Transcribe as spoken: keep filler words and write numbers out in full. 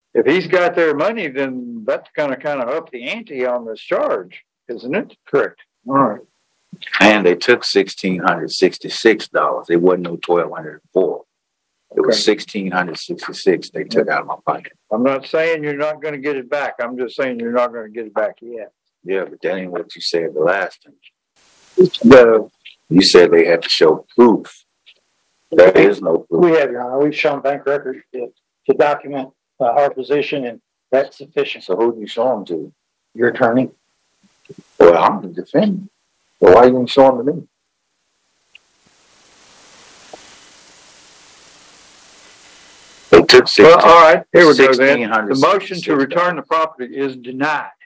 If he's got their money, then that's gonna kind of up the ante on this charge, isn't it? Correct. All right. And they took sixteen hundred sixty-six dollars. It wasn't no twelve hundred four. It was sixteen hundred sixty-six they took out of my pocket. I'm not saying you're not going to get it back. I'm just saying you're not going to get it back yet. Yeah, but that ain't what you said the last time. The, You said they had to show proof. There is no proof. We have, Your Honor. We've shown bank records to, to document uh, our position, and that's sufficient. So who do you show them to? Your attorney. Well, I'm the defendant. So why you didn't show them to me? They took well, all right, here we go then. sixteen hundred The motion to return the property is denied.